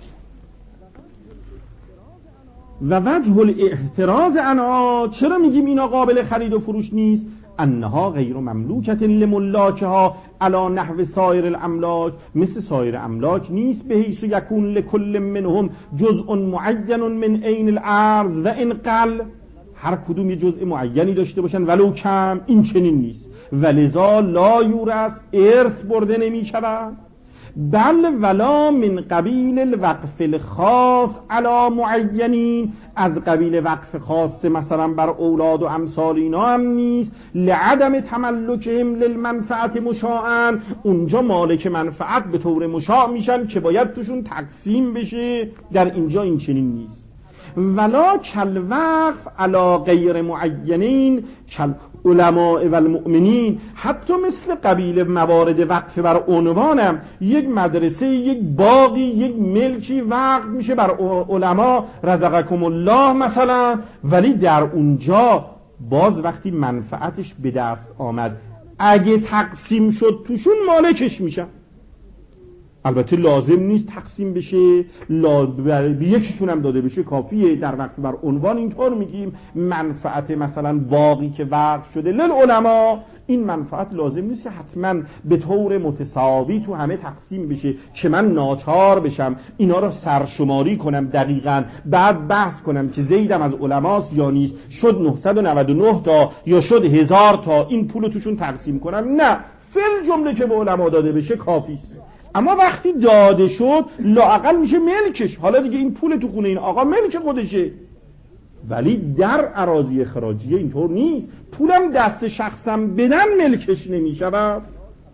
و وجه الاحتراز عنها، چرا میگیم اینا قابل خرید و فروش نیست؟ انها غیر مملوکت لملاکها علی نحو سایر الاملاک، مثل سایر املاک نیست، به حیث یکون لکل منهم جزء معین من عین الارض و ان قل، هر کدوم یه جزء معینی داشته باشن ولو کم. این چنین نیست. ولذا لا یورث، ارث برده نمی شود. بل ولا من قبیل الوقف الخاص علی معینین، از قبیل وقف خاص مثلا بر اولاد و امثال اینا هم نیست. لعدم تملکهم للمنفعت مشاعا، اونجا مالک منفعت به طور مشاع میشن که باید توشون تقسیم بشه، در اینجا این چنین نیست. ولا کل وقف علی غیر معینین کل علماء و المؤمنین، حتی مثل قبیل موارد وقف بر عنوانم، یک مدرسه، یک باقی، یک ملکی وقف میشه بر علما رزقکم الله مثلا، ولی در اونجا باز وقتی منفعتش به دست آمد اگه تقسیم شد توشون مالکش میشن. البته لازم نیست تقسیم بشه، به یکیشون هم داده بشه کافیه. در وقت بر عنوان اینطور میگیم منفعت مثلا باقی که وقف شده للعلماء، این منفعت لازم نیست که حتما به طور متساوی تو همه تقسیم بشه که من ناچار بشم اینا رو سرشماری کنم دقیقاً، بعد بحث کنم که زیدم از علماست یا نیست، شد نهصد و نود و نه تا یا شد هزار تا، این پول توشون تقسیم کنم. نه، فل جمله که به علما داده بشه کافیست. اما وقتی داده شد لااقل میشه ملکش، حالا دیگه این پول تو خونه این آقا ملک خودشه. ولی در اراضی خراجیه اینطور نیست، پولم دست شخصم بدن ملکش نمیشود.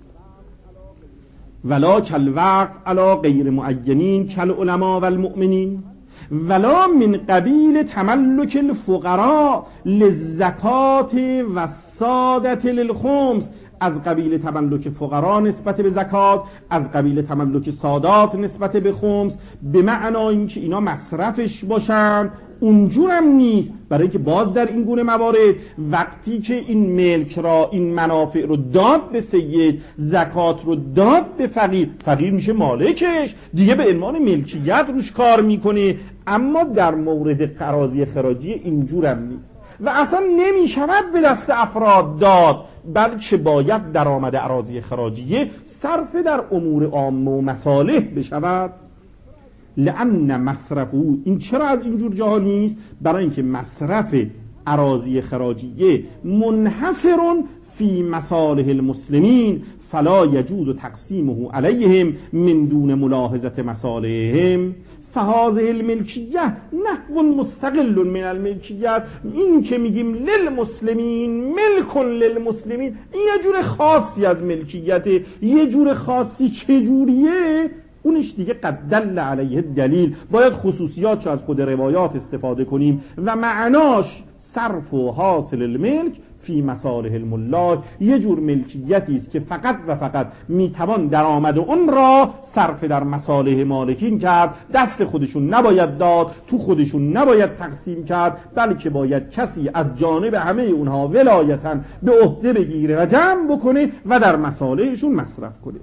ولا کل وقف علی غیر معینین کل علماء و المؤمنین، ولا من قبیل تملک الفقراء للزکات و السادة للخمس، از قبیل تملک فقرا نسبت به زکات، از قبیل تملک سادات نسبت به خمس، به معنای اینکه اینا مصرفش باشن، اونجورم نیست. برای اینکه باز در این گونه موارد وقتی که این ملک را، این منافع رو داد به سید، زکات رو داد به فقیر، فقیر میشه مالکش دیگه، به عنوان ملکیت روش کار میکنه. اما در مورد اراضی خراجی اینجورم نیست و اصلا نمی شود به دست افراد داد، بلکه باید درآمد اراضی خراجیه صرف در امور عامه و مصالح بشود. لأن مصرفو، این چرا از اینجور جاها نیست؟ برای اینکه مصرف اراضی خراجیه منحصر فی مصالح المسلمین فلا یجوز تقسیمه علیهم من دون ملاحظه مصالحهم. فهذه الملکیه نحو مستقل من الملکیت، این که میگیم للمسلمین، ملک للمسلمین، این یه جور خاصی از ملکیته. یه جور خاصی چجوریه؟ اونش دیگه قد دل علیه دلیل، باید خصوصیاتش از خود روایات استفاده کنیم و معناش صرف و حاصل الملک فی مصالح الملاک، یه جور ملکیتی است که فقط و فقط میتوان درآمد اون را صرف در مصالح مالکین کرد، دست خودشون نباید داد، تو خودشون نباید تقسیم کرد، بلکه باید کسی از جانب همه اونها ولایتاً به عهده بگیره و جمع بکنه و در مصالحشون مصرف کنه.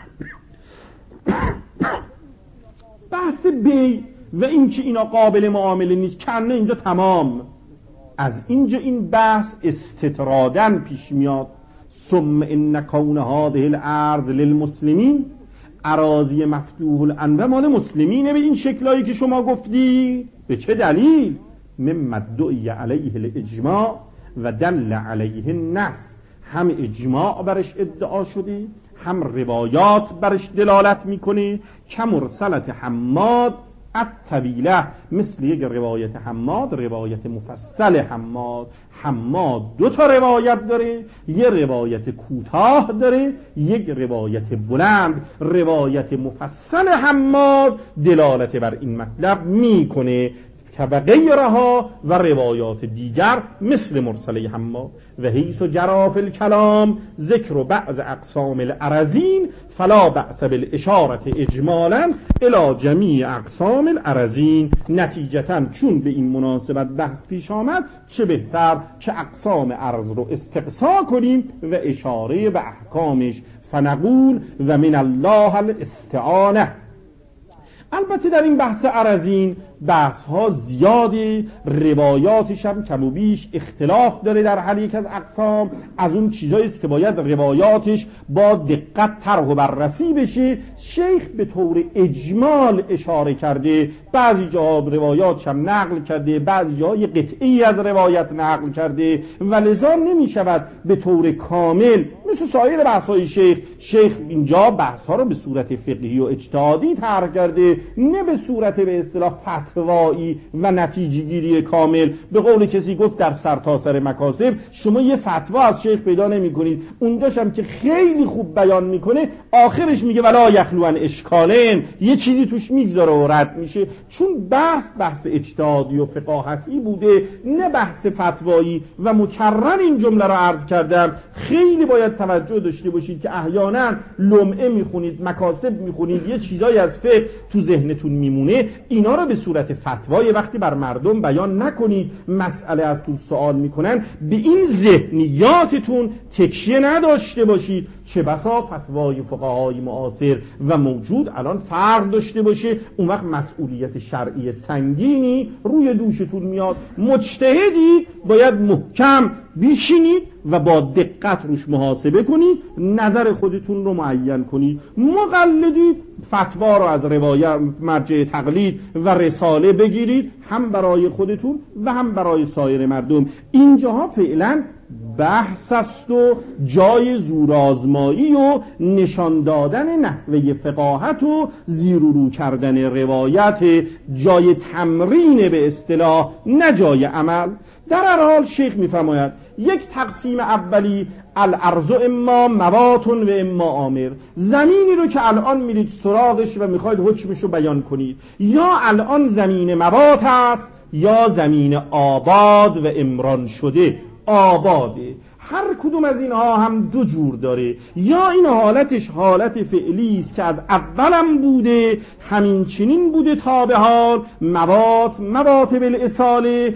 بحث بی و اینکه اینا قابل معامله نیست کنه اینجا تمام. از اینجا این بحث استطرادن پیش میاد. ثم ان کون هذه الارض للمسلمین، اراضی مفتوح الانبه مال مسلمینه به این شکلایی که شما گفتی. به چه دلیل؟ مما دعی علیه الاجماع و دل علیه النص، هم اجماع برش ادعا شده، هم روایات برش دلالت میکنه. کمرسلت حماد الطویله، مثل یک روایت حماد، روایت مفصل حماد. حماد دو تا روایت داره، یک روایت کوتاه داره، یک روایت بلند. روایت مفصل حماد دلالت بر این مطلب میکنه که غیرها و روایات دیگر مثل مرسله حماد. و حیث جرى فی الکلام ذکر بعض اقسام الارضین فلا بأس بالاشاره اجمالا الی جمیع اقسام الارضین. نتیجتا چون به این مناسبت بحث پیش آمد، چه بهتر که اقسام ارض رو استقصا کنیم و اشاره به احکامش. فنقول و من الله الاستعانه. البته در این بحث ارضین بحث ها زیاده، روایاتش هم کم و بیش اختلاف داره در هر یک از اقسام. از اون چیزایی است که باید روایاتش با دقت طرح و بررسی بشه. شیخ به طور اجمال اشاره کرده، بعضی جاها روایاتش هم نقل کرده، بعضی جاها یه قطعی از روایت نقل کرده و لذا نمی شود به طور کامل مثل سایر بحث‌های شیخ. شیخ اینجا بحث‌ها رو به صورت فقهی و اجتهادی طرح کرده، نه به صورت به اصطلاح فتوایی و نتیجه‌گیری کامل. به قول کسی گفت در سرتاسر مکاسب شما یه فتوا از شیخ پیدا نمی‌کنید. اونجاش هم که خیلی خوب بیان میکنه، آخرش میگه ولا یخلوان اشکالن، یه چیزی توش میگذاره و رد میشه. چون بحث بحث اجتهادی و فقاهتی بوده، نه بحث فتوایی. و مکرر این جمله رو عرض کردم، خیلی باید توجه داشته باشید که احیانا لمعه میخونید، مکاسب میخونید، یه چیزایی از فقه تو ذهنتون میمونه، اینا رو به صورت فتوای وقتی بر مردم بیان نکنید، مسئله از تو سوال میکنن، به این ذهنیاتتون تکیه نداشته باشید. چه بسا فتوای فقهای معاصر و موجود الان فرق داشته باشه، اون وقت مسئولیت شرعی سنگینی روی دوشتون میاد. مجتهدی باید محکم بیشینید و با دقت روش محاسبه کنید، نظر خودتون رو معین کنید. مقلدی فتوا رو از روایت مرجع تقلید و رساله بگیرید، هم برای خودتون و هم برای سایر مردم. اینجاها فعلا بحث است و جای زورآزمایی و نشان دادن نحوه فقاهت و زیر و رو کردن روایت، جای تمرین به اصطلاح، نه جای عمل. در هر حال شیخ میفرماید یک تقسیم اولی، الارض اما مواتون و اما آمر، زمینی رو که الان میرید سراغش و میخواید حکمش رو بیان کنید، یا الان زمین موات هست یا زمین آباد و امران شده. آباده، هر کدوم از اینها هم دو جور داره، یا این حالتش حالت فعلی است که از اولم بوده، همین چنین بوده تا به حال، موات موات بالاصاله،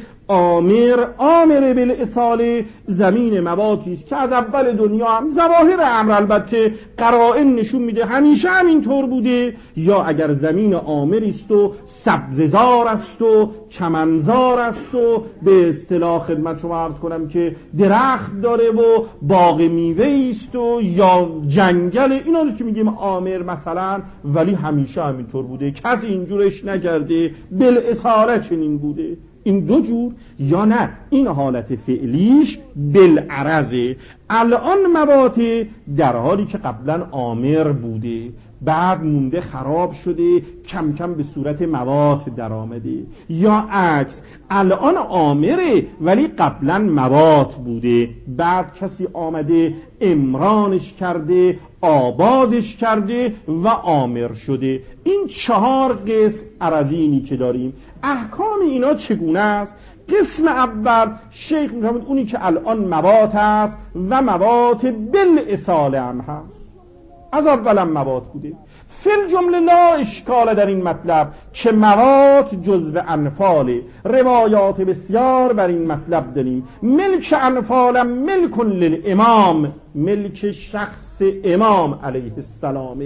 آمر آمر بالاصاله، زمین مواتی است که از اول دنیا هم ظواهر امر البته قرائن نشون میده همیشه همین طور بوده، یا اگر زمین آمری است و سبززار است و چمنزار است و به اصطلاح خدمت شما عرض کنم که درخت داره و باغ میوه است و یا جنگل، اینا رو که میگیم آمر مثلا، ولی همیشه همین طور بوده، کسی اینجورش نکرده، بالاصاله چنین بوده. این دو جور، یا نه این حالت فعلیش بالعرضه، الان موات در حالی که قبلا آمر بوده، بعد مونده خراب شده، کم کم به صورت موات در آمده، یا عکس الان آمره ولی قبلا موات بوده، بعد کسی آمده امرانش کرده، آبادش کرده و آمر شده. این چهار قسم عرضینی که داریم، احکام اینا چگونه است؟ قسم اول شیخ می‌فرماید اونی که الان موات است و موات بالاصاله هم هست، از اولم موات بوده. فل جمله لا اشکال در این مطلب که موات جزو انفاله، روایات بسیار بر این مطلب داریم. ملک انفالم ملک للامام، ملک شخص امام علیه السلام.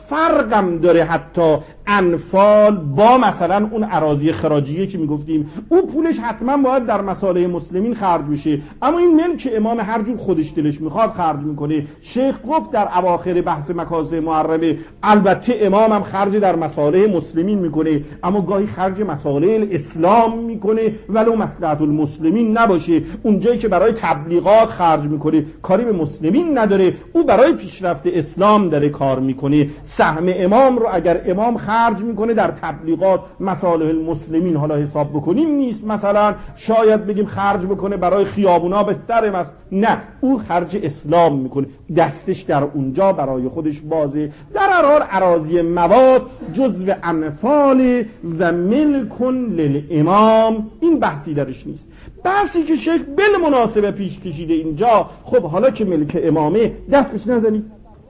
فرقم داره حتی انفال با مثلا اون اراضی خراجیه که میگفتیم، اون پولش حتما باید در مصالح مسلمین خرج بشه، اما این ملک امام هر جور خودش دلش میخواد خرج میکنه. شیخ گفت در اواخر بحث مکاسب محرمه البته امام هم خرج در مصالح مسلمین میکنه، اما گاهی خرج مصالح اسلام میکنه ولو مصلحت المسلمین نباشه. اونجایی که برای تبلیغات خرج میکنه کاری به مسلمین نداره، او برای پیشرفت اسلام داره کار میکنه. سهم امام رو اگر امام خرج میکنه در تبلیغات مصالح المسلمین حالا حساب بکنیم نیست، مثلا شاید بگیم خرج بکنه برای خیابونا بهتره، مس... نه، او خرج اسلام میکنه، دستش در اونجا برای خودش بازه. در هر حال اراضی مواد جزو انفال و ملکن للامام، این بحثی درش نیست. بحثی که شیخ بالمناسبه پیش کشیده اینجا، خب حالا که ملک امامه دستش نزنید،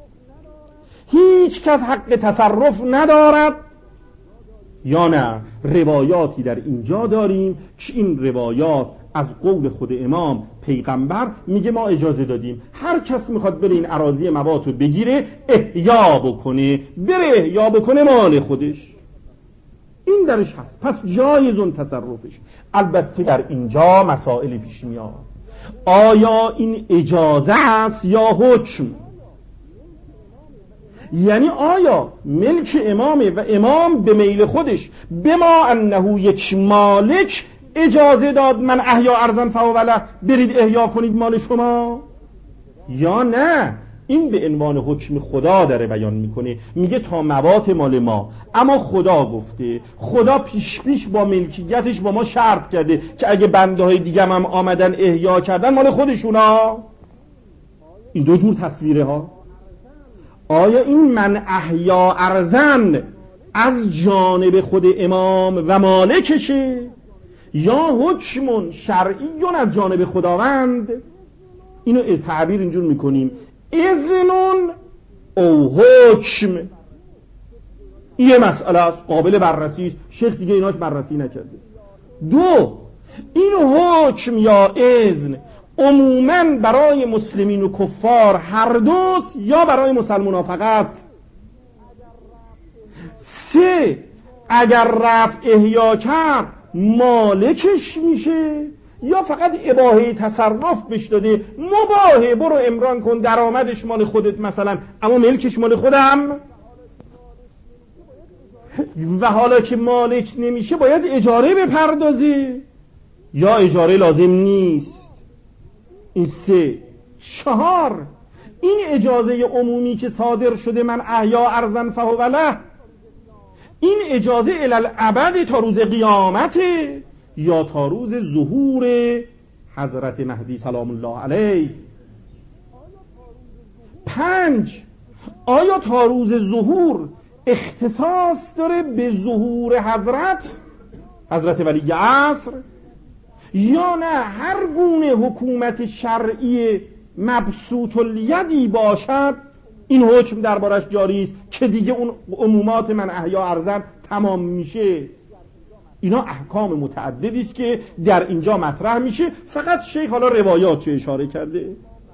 هیچ کس حق تصرف ندارد، یا نه روایاتی در اینجا داریم که این روایات از قول خود امام پیغمبر میگه ما اجازه دادیم هر کس میخواد بره این اراضی موات رو بگیره احیا بکنه، بره احیا بکنه مال خودش، این درش هست، پس جایزون تصرفش. البته در اینجا مسائل پیش میاد، آیا این اجازه است یا حکم؟ یعنی آیا ملک امامه و امام به میل خودش بما انه یک مالک اجازه داد من احیا ارضا فهو له، برید احیا کنید مال شما، یا نه این به عنوان حکم خدا داره بیان میکنه، میگه تا موات مال ما، اما خدا گفته، خدا پیش پیش با ملکیتش با ما شرط کرده که اگه بنده های دیگه هم آمدن احیا کردن مال خودشونا. این دو جور تصویره ها. آیا این من احیا ارزن از جانب خود امام و مالکشه یا حکم شرعی از جانب خداوند؟ اینو تعبیر اینجور میکنیم اذن او حکم. این مسئله است، قابل بررسی است، شیخ دیگه ایناش بررسی نکرده. دو، این حکم یا اذن عموماً برای مسلمین و کفار هر دوست یا برای مسلمان فقط؟ سه، اگر رفع احیا کرد مالکش میشه یا فقط اباحه تصرف بش داده؟ مباهه، برو امران کن، درآمدش مال خودت مثلا اما ملکش مال خودم. و حالا که مالک نمیشه باید اجاره بپردازی یا اجاره لازم نیست؟ این سه. چهار، این اجازه عمومی که صادر شده من احیا ارزن فهو له، این اجازه الالعبد تا روز قیامته یا تا روز ظهور حضرت مهدی سلام الله علیه؟ پنج، آیا تا روز ظهور اختصاص داره به ظهور حضرت حضرت ولی عصر یا نه هر گونه حکومت شرعی مبسوط الیدی باشد این حکم دربارش جاری است که دیگه اون عمومات من احیا ارزن تمام میشه؟ اینا احکام متعددی است که در اینجا مطرح میشه. فقط شیخ حالا روایات چه اشاره کرده.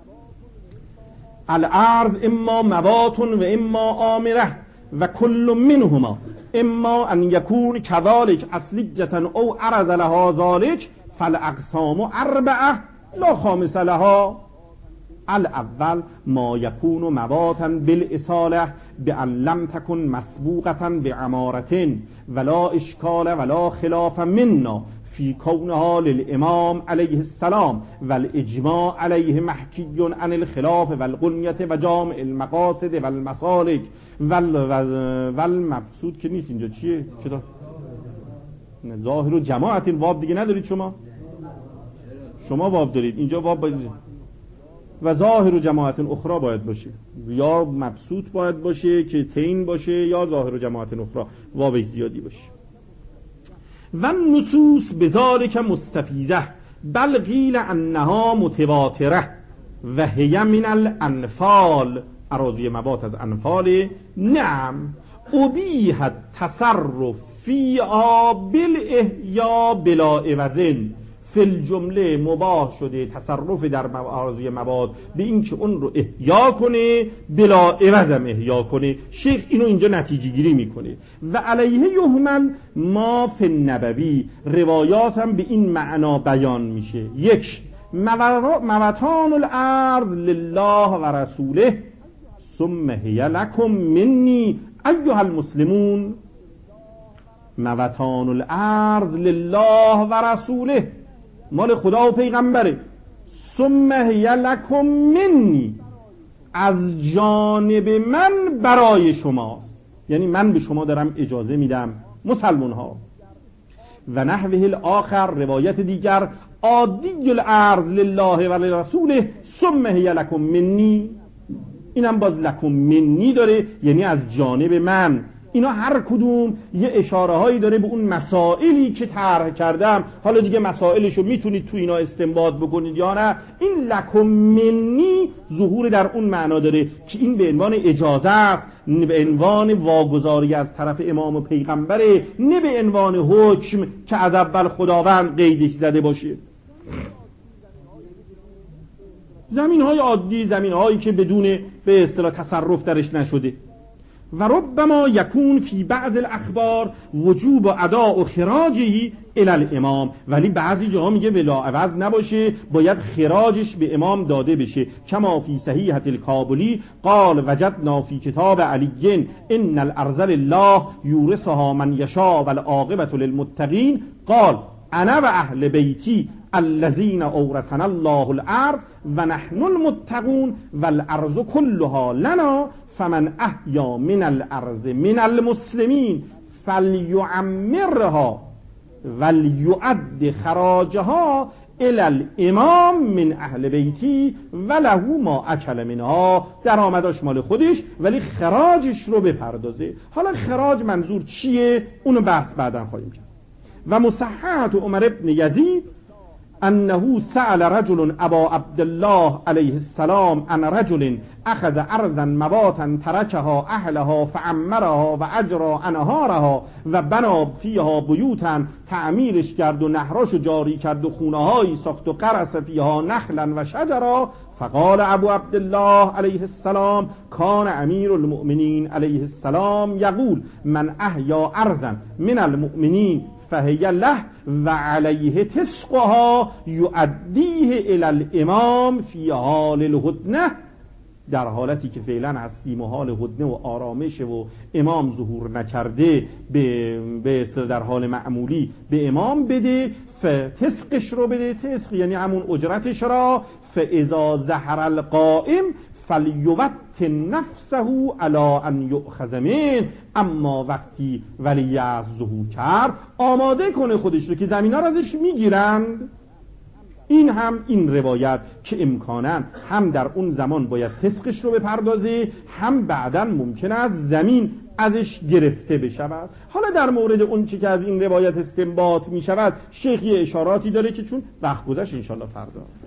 الارض اما موات و اما آمره و کل منهما اما ان یکون کذالک اصلیه او عرض لها ذالک فالاقسام اربعه لا خامس لها. الاول ما یکون مواتا بالاصاله بان لم تکن مسبوقه بعمارة ولا اشکال ولا خلاف منا فی کونها للامام علیه السلام والاجماع علیه محکی عن الخلاف والغنیه و جامع المقاصد والمسالک والمبسوط که نیست اینجا چیه؟ چطور؟ ظاهر و جماعت. واب دیگه ندارید شما؟ شما واب دارید، اینجا واب باید و ظاهر و جماعت اخرى باید باشه، یا مبسوط باید باشه که تین باشه یا ظاهر و جماعت اخرى وابش زیادی باشه. و نصوص بذالک مستفیزه بل قیل انها متواتره و هی من الانفال، اراضی موات از انفال. نعم ابیح تصرف فی آبل احیا بلا عوضن، فی الجمله مباح شده تصرف در اراضی مواد به این که اون رو احیا کنه بلا عوضم احیا کنه. شیخ اینو اینجا نتیجه گیری میکنه. و علیه یحمل ما فی النبوی، روایات هم به این معنا بیان میشه. یک، موتان الارض لله و رسوله ثم هی لکم منی ایها المسلمون. موتان الارض لله و رسوله مال خدا و پیغمبره، ثم هی لکم منی از جانب من برای شماست، یعنی من به شما دارم اجازه میدم مسلمان ها. و نحوه الاخر، روایت دیگر، عادی الارض لله و لرسوله ثم هی لکم منی، اینم باز لکم منی داره، یعنی از جانب من. اینا هر کدوم یه اشاره هایی داره به اون مسائلی که طرح کردم. حالا دیگه مسائلشو میتونید تو اینا استنباط بکنید یا نه. این لکم منی ظهور در اون معنا داره که این به عنوان اجازه است، به عنوان واگذاری از طرف امام و پیغمبره، نه به عنوان حکم که از اول خداوند قیدش زده باشه. زمین های عادی، زمین هایی که بدون به اصطلاح تصرف درش نشده. و ربما یکون فی بعض الاخبار وجوب اداء و خراجه الی الامام، ولی بعضی جاها میگه ولا عوض نباشه، باید خراجش به امام داده بشه. کما فی صحیحة الکابلی قال وجدنا فی کتاب علی ان الارض لله یورثها من یشاء والعاقبة للمتقین قال انا و اهل بیتی الذین اورثنا الله الارض و نحن المتقون والارض كلها لنا فمن احیا من الارض من المسلمین فلیعمرها ولیؤد خراجها الى الامام من اهل بیتی وله ما اکل منها. درآمدش مال خودش ولی خراجش رو بپردازه. حالا خراج منظور چیه؟ اونو بحث بعداً خواهیم کرد. و مصححة عمر ابن یزید انه سأل رجل ابا عبدالله علیه السلام عن رجل اخذ ارضا مواتا ترکها اهلها فعمرها و اجرا انهارها و بنا فیها بیوتا، تعمیرش کرد و نهراشو جاری کرد و خونهایی ساخت و قرس فیها نخلا و شجرا. فقال ابو عبدالله علیه السلام کان امیر المؤمنین علیه السلام یقول من احیا ارضا من المؤمنین فهی له و علیه تسقها یؤدیه الی الامام فی حال الهدنه. در حالتی که فعلا هستیم و حال هدنه و آرامش و امام ظهور نکرده به به در حال معمولی به امام بده، فتسقش رو بده. تسق یعنی همون اجرتش را. فاذا ظهر القائم فلیوت نفسه علی ان یؤخذ من. اما وقتی ولیعهد ظهور کرد آماده کنه خودش رو که زمینا رو ازش میگیرند. این هم این روایت که امکانا هم در اون زمان باید تسقش رو بپردازه، هم بعداً ممکن است زمین ازش گرفته بشود. حالا در مورد اون چی که از این روایت استنباط می شود شیخ یه اشاراتی داره که چون وقت گذشت انشالله فردا